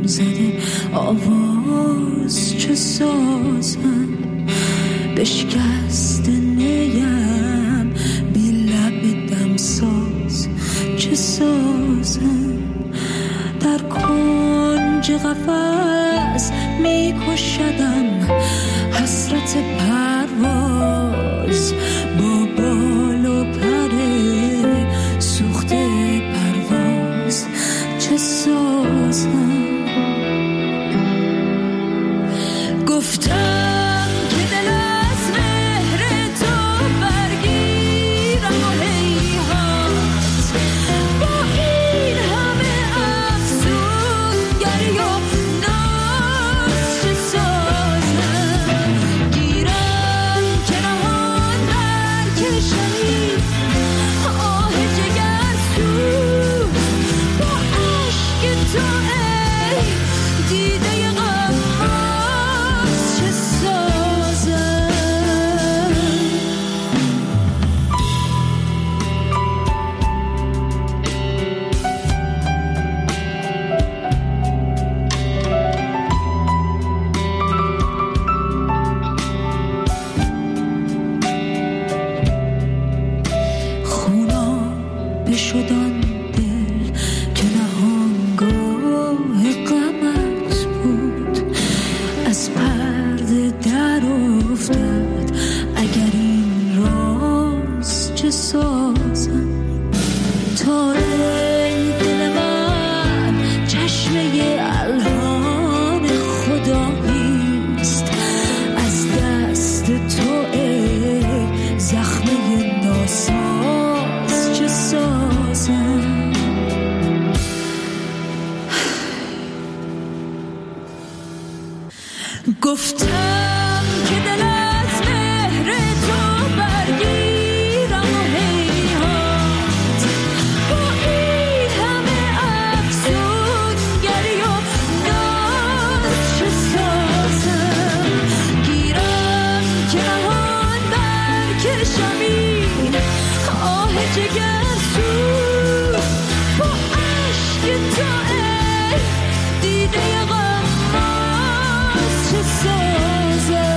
زده آواز چه سازم بشکست نیم بی لب دمساز چه سازم در کنج قفس می کشدم حسرت پرواز با بال و پر سوخته پرواز چه سازم گفتم که دل از مهر تو برگیرم و هیهات با این همه افسونگری و ناز چه سازم گیرم که نهان برکشمی آه جگرسوز با عشق تو ای دیده غماز چه سازم خونا بشدان دل که نهانگاه غمت بود از پرده در افتاد اگر این راز چه سازم تا ای دل من چشمه الهام خداییست از دست تو ای زخمه ناساز چه سازم گفتم که دل از مهر تو برگیرم و هیهات با این همه افسونگری و ناز چه سازم گیرم که نهان برکشمی آه جگرسوز با عشق تو ای دیده غماز چه سازم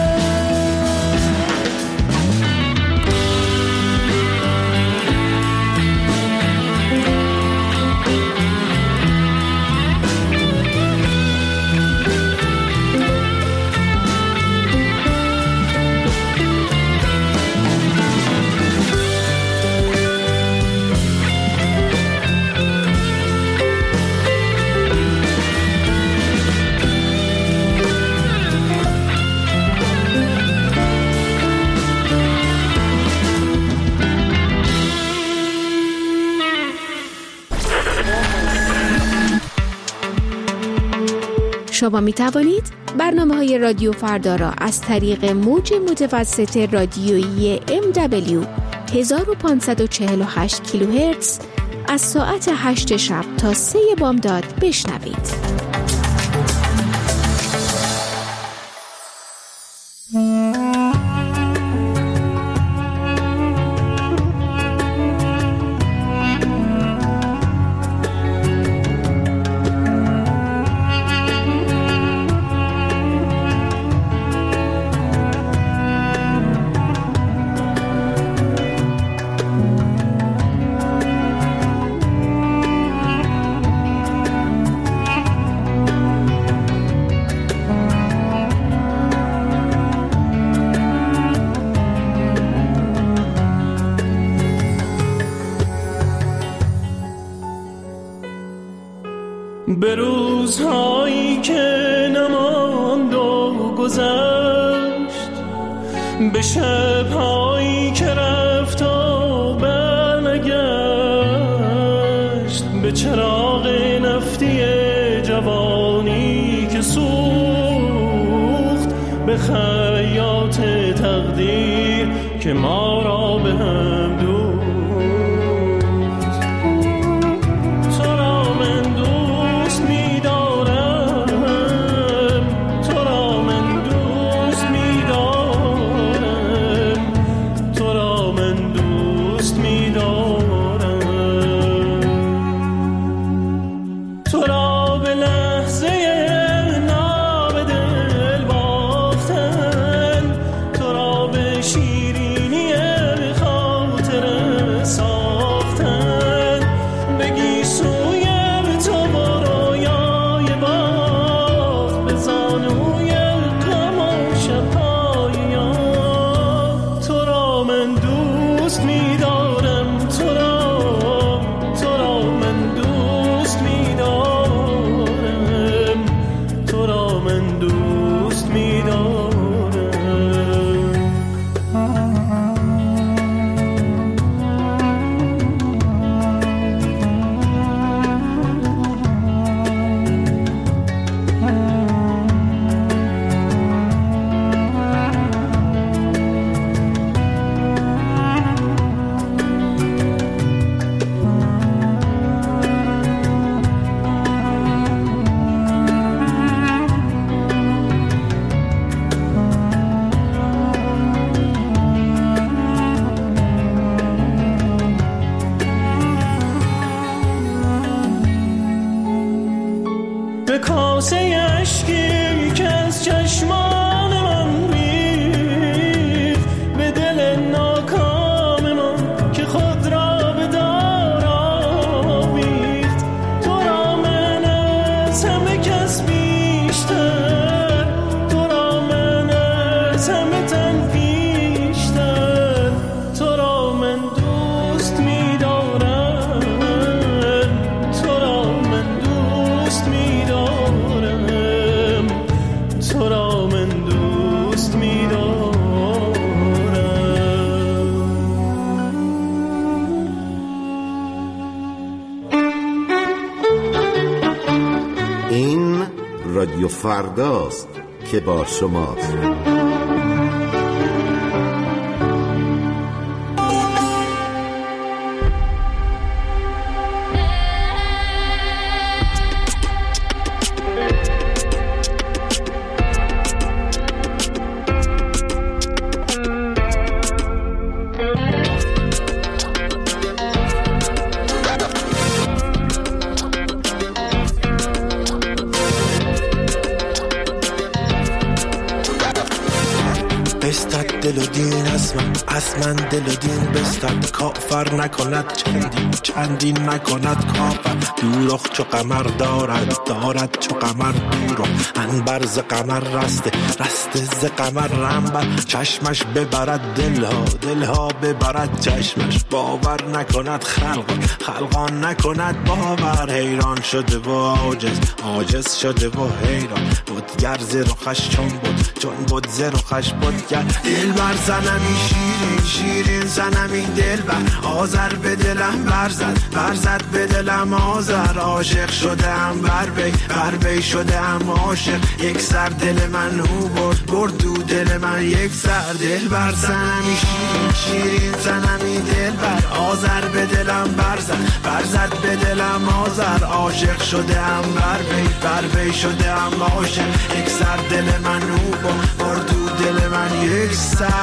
شما می توانید برنامه‌های رادیو فردا را از طریق موج متوسط رادیویی MW 1548 کیلوهرتز از ساعت 8 شب تا 3 بامداد بشنوید. به روزهایی که نماند و گذشت به شبهایی که رفت و برنگشت به چراغ نفتی جوانی که سوخت به خیاط تقدیر که ما را به هم دوخت تو را به لحظه کاسه اشکی که از چشمان من ریخت به دل ناکام من که خود را به دار آویخت. تو را من از همه کس بیشتر، تو را من از همه تن پیشتر، تو را من دوست می‌دارم، تو را من دوست می‌دارم، تو را من دوست می‌دارم. این رادیو فرداست که با شماست. بستد دل و دین از من دل و دین بستد. کافر نکند چندین نکند کافر. دوروخ چو قمر دارد چو قمر دوروخ. انبر ز قمر رسته ز قمر رنبر. چشمش ببرد دلها ببرد چشمش. باور نکند خلقان نکند باور. حیران شده و عاجز شده و حیران. بودگر ز رخش چون بود ز رخش بودگر. دل بر زنمی شیرین زنمی دل بر. آذر به دلم برزد به دلم آذر. عاشق شدم بر وی شدم عاشق. یک سر دل من او برد دو دل من یک سر. دل بر زنمی شیرین زنمی دل بر. آذر به دلم برزد به دلم آذر. عاشق شدم بر وی شدم عاشق. یک سر دل من او برد دو دل من یک سر.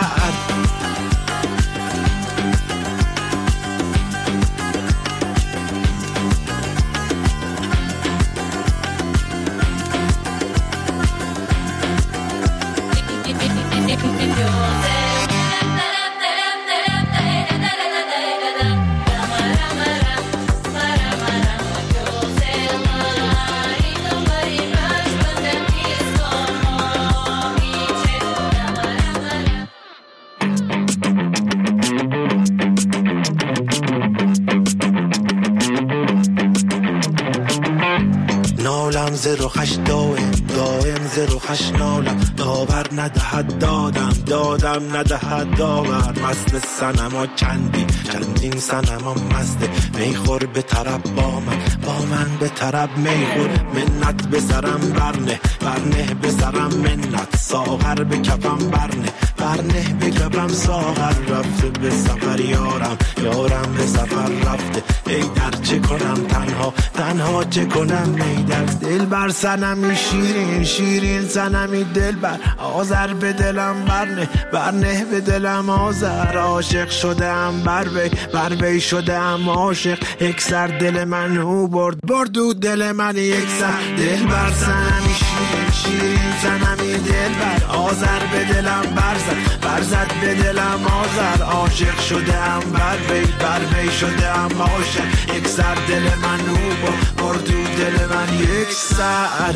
نالم ز رخش دائم ز رخش نالم. داور ندهد دادم ندهد داور. مست صنما چندین صنما مسته. میخور به طرب با من به طرب میخور. منت به سرم برنه به سرم منت. ساغر به کفم برنه به کفم ساغر. رفته به سفر یارم به سفر رفته. ای در چه کنم تنها چه کنم ای در. دل بر سنمی شیرین سنمی دل بر. آذر به دلم برنه به دلم آذر. عاشق شدم بر وی شدم عاشق. یک سر دل من او برد دو دل من یک سر. دل بر سنمی شیرین سنمی دل بر. آذر به دلم برزد به دلم آذر. عاشق شدم بر وی شدم عاشق. یک سر دل من او برد دو دل من یک سر.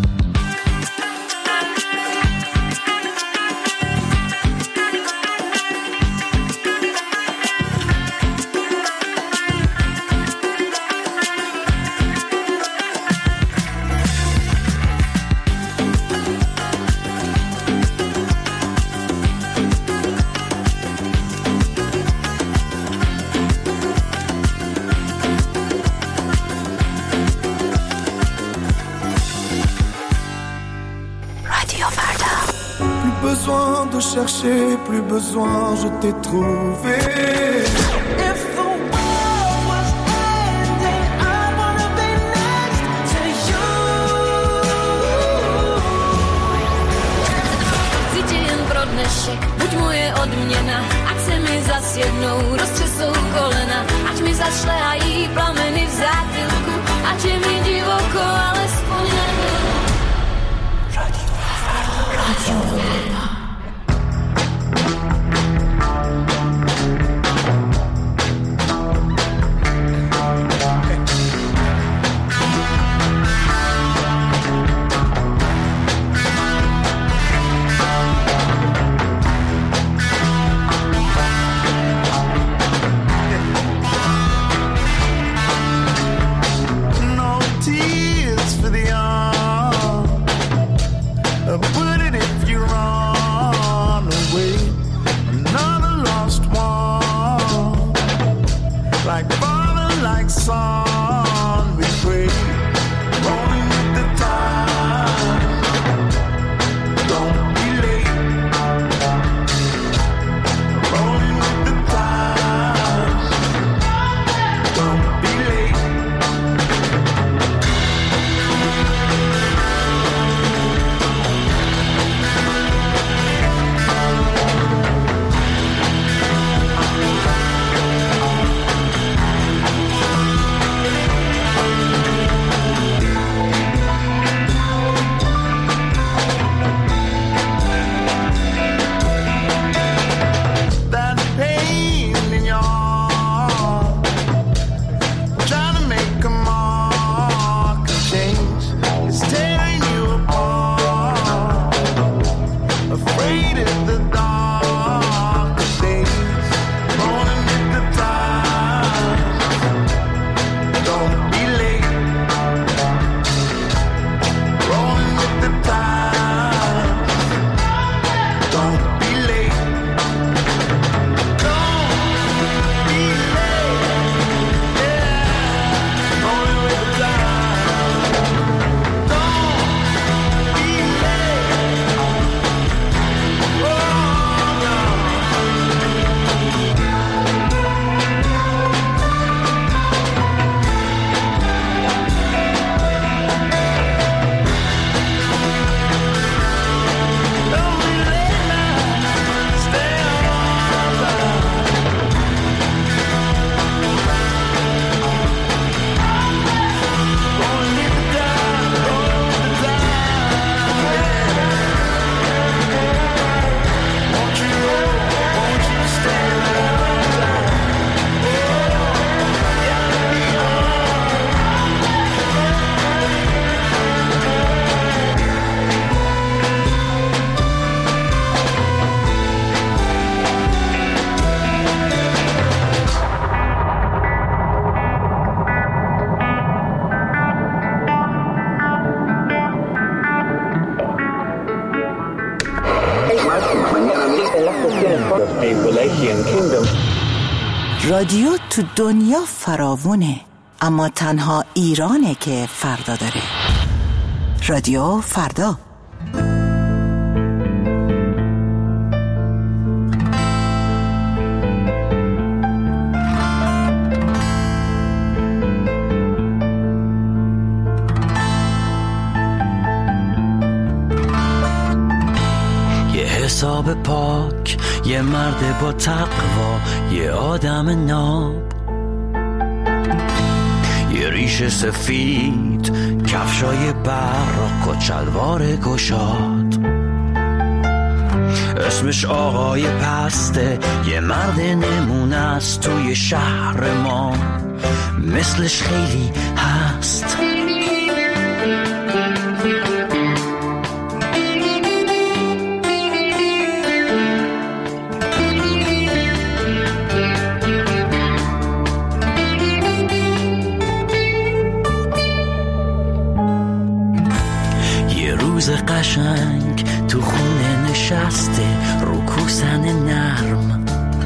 Besoin de chercher, plus besoin, je t'ai trouvé. If the world was ending, I wanna be next to you. Cíti jen pro dnešek, buď moje odměna. Ať se mi zas jednou roztřesou kolena. Ať mi zašlehají plameny v zátylku. Ať je mi divoko, alespoň nebyl. رادیو تو دنیا فراوونه، اما تنها ایرانه که فردا داره. رادیو فردا. حساب پاک، یه مرد با تقوا، یه آدم ناب، یه ریش سفید، کفشای براق و چلوار گشاد. اسمش آقای پسته، یه مرد نمونه است توی شهر ما، مثلش خیلی هست. قشنگ تو خونه نشسته رو کوسن نرم،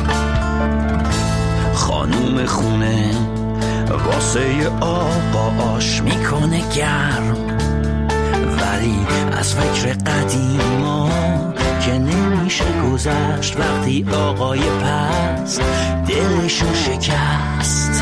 خانوم خونه واسه آقا آش میکنه گرم، ولی از فکر قدیما که نمیشه گذشت وقتی آقای پس دلشو شکست.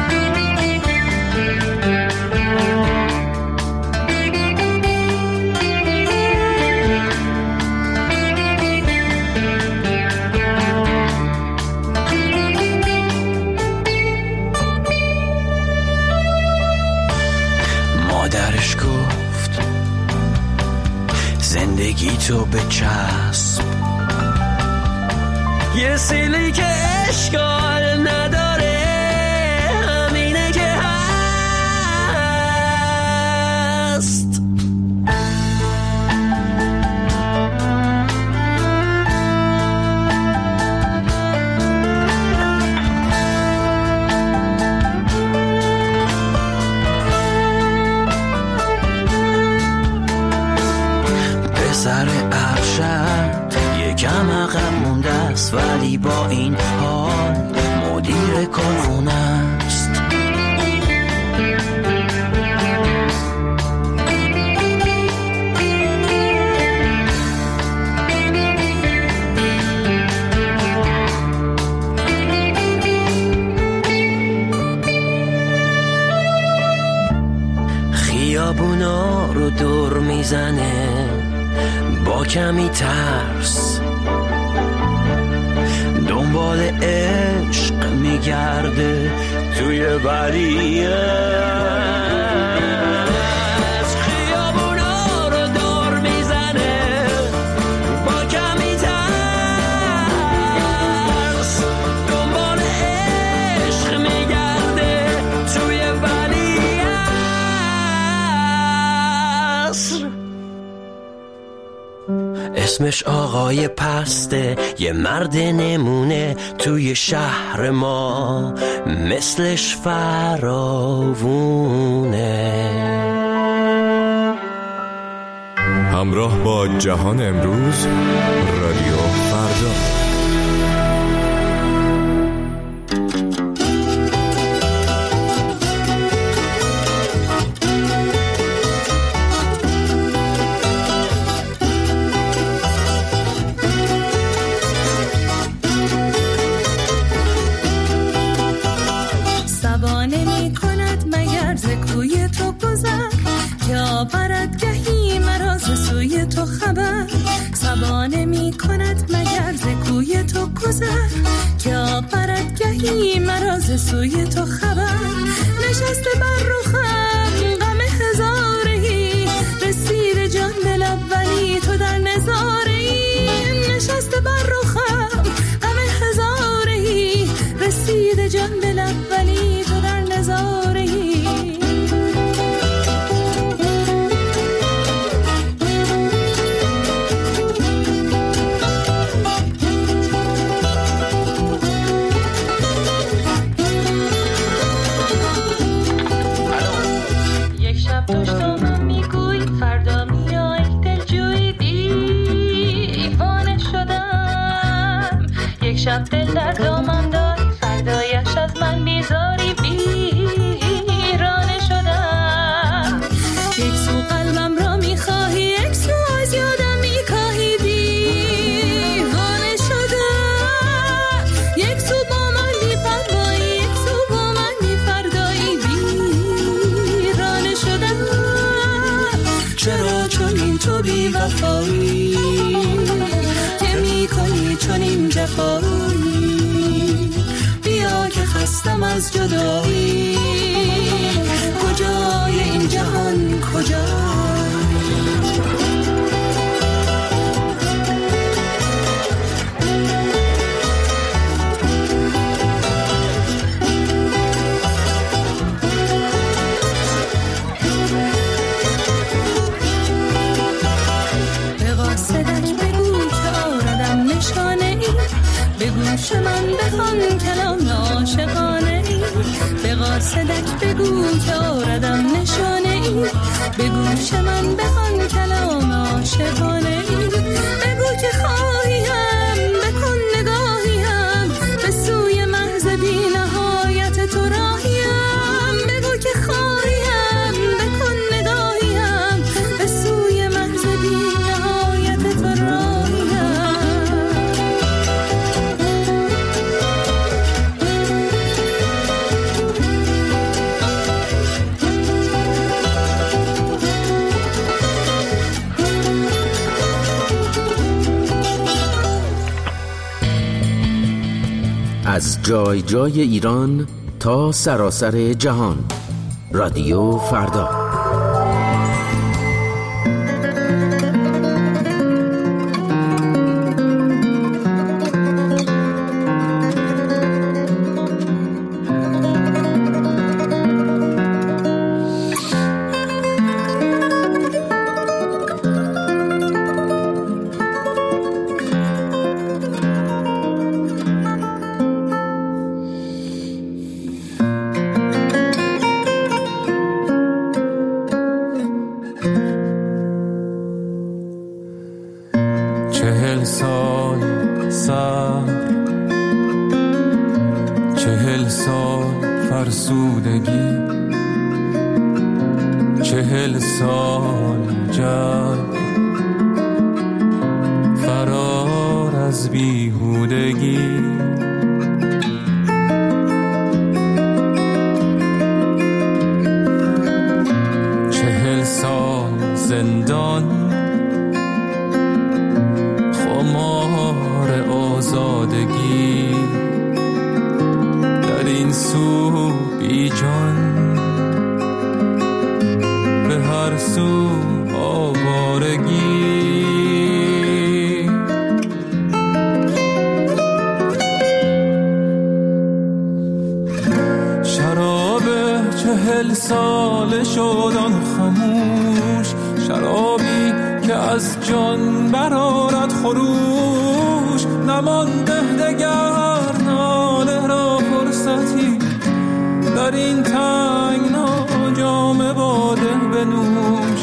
مادرش گفت زندگی تو به چسب، یه سیلی که اشکال نداره، همینه که هست. سر ارشد یکم عقب مونده است، ولی با این حال مدیر کارخونه است. خیابونا رو دور میزنه با کمی ترس، دنبال عشق میگرده توی ولیعصر. خیابونا رو دور میزنه با کمی ترس، دنبال عشق میگرده توی ولیعصر. اسمش آقای پسته، یه مرد نمونه توی شهر ما، مثلش فراوونه. همراه با جهان امروز، رادیو فردا. سبا نمی کند مگر ز کوی تو گذر، که آورد گهی مرا ز سوی تو خبر. نشسته بر رخم غم هزارهی، رسید جان دل اولی تو در نظارهی. نشسته بر رخم غم هزارهی، رسید جان دل اولی تو در نظارهی. شب دل در دامم داری، فردایش از من تو بی وفایی که میکنی چون این جفایی. بیا که خستم از جدایی، کجای این جهان کجای؟ به گوش من بخوان کلام عاشقانه ای، به قاصدک بگو که آردم نشانه ای، به گوش من بخوان کلام عاشقانه ای، بگو که خواهیم بکن نگاهیم به سوی محض بی نهایت تو راهیم، بگو که خواهیم بکن نگاهیم به سوی محض بی نهایت تو راهیم. از جای جای ایران تا سراسر جهان، رادیو فردا. سال شدن خموش، شرابی که از جان برآرد خروش، نمانده دگر ناله را فرصتی در این تنگنا، جام باده بنوش.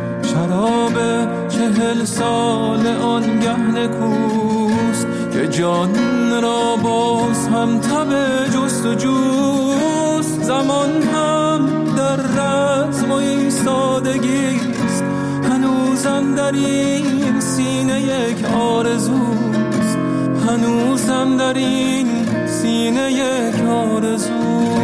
شراب 40 سال آنگه نکوست که جان را باز هم تب جست و جوست. زمان هم در رزم و ایستادگیست، هنوزم در این سینه یک آرزوست، هنوزم در این سینه یک آرزوست.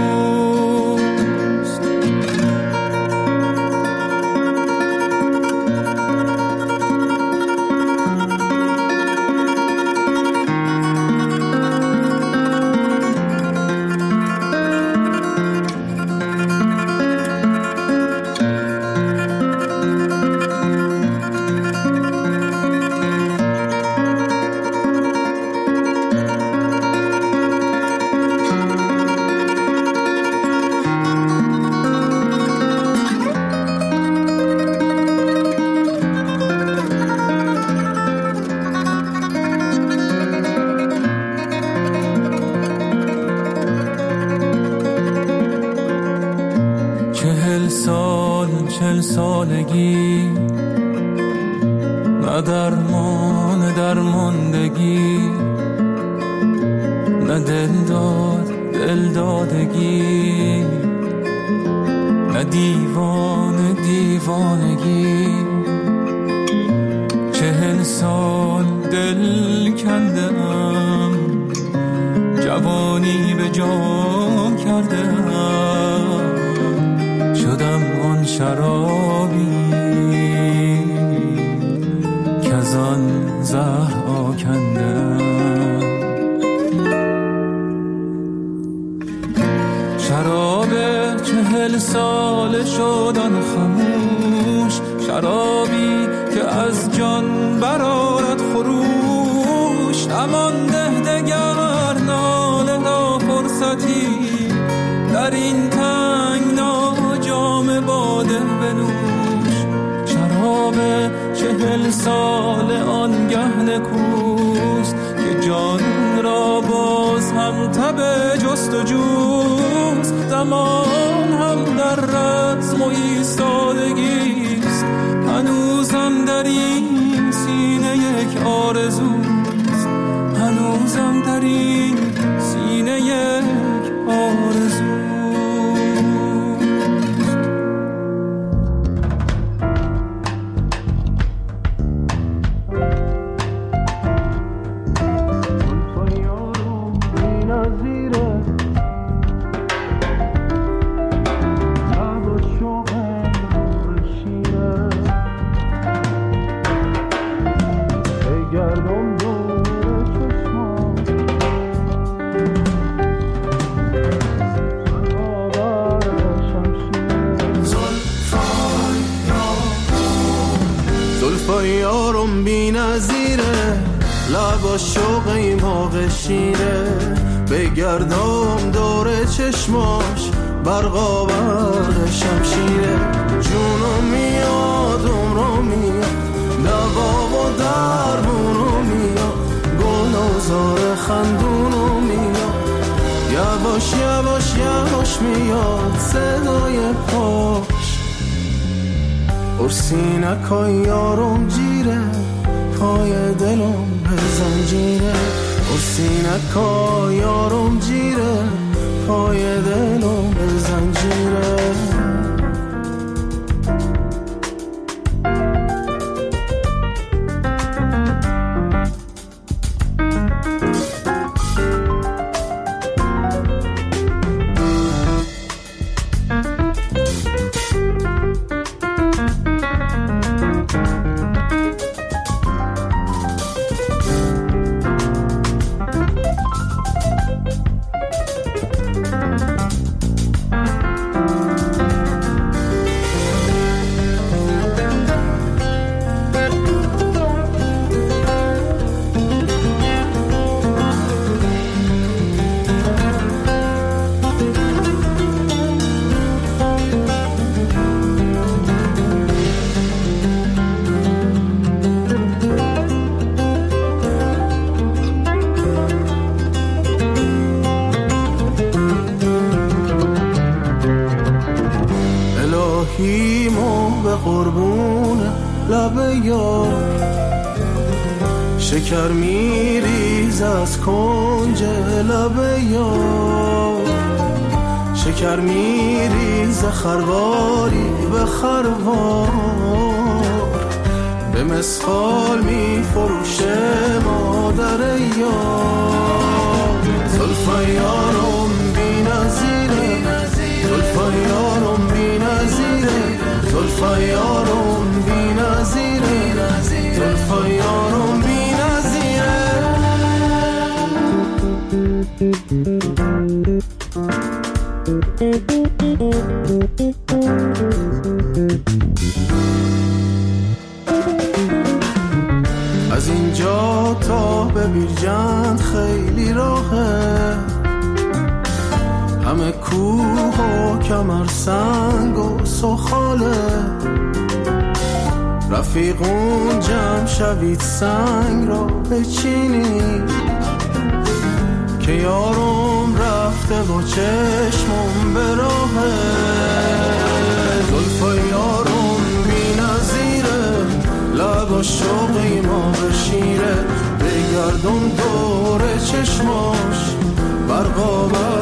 سالگی نه درمان درماندگی، نه دلدادگی، نه دیوانگی. 40 سال دل کندم، جوانی به جام کردم، شدم آن شرابی 40 سال آنگه نکوست که جان را باز هم تب جست و جوست. زمان هم در رزم و ایستادگیست، هنوزم در این سینه یک آرزوست، هنوزم در این سینه یک آرزوست. یارم بی نظیره، لبا شوق ایماغ شیره، بگردم دور چشماش برقا برق شمشیره. جونم میاد عمرم میاد، دوا و درمونم میاد، گل و زار خندونم میاد، یواش یواش یواش میاد صدای پاش. ارسینکای یارم جیره، پای دلم به زنجیره. ارسینکای یارم جیره، پای دلم به زنجیره. شکر میریز از کنج لب یار، شکر میریز خرواری به خروار، به مسخال میفروشه مادر یار. زلفای یارم بی نظیره، زلفای یارم بی نظیره، زلفای یارم بی نظیره، زلفای یارم بی از اینجا تا به بیرجند خیلی راهه، همه کوه و کمر سنگ و سخاله. رفیقون جمع شوید سنگ را بچینید، که یارم رفته و چشمم به راهه. زلفای یارم بی نظیره، لبا شوقی ما بشیره، بگردم دور چشماش برقا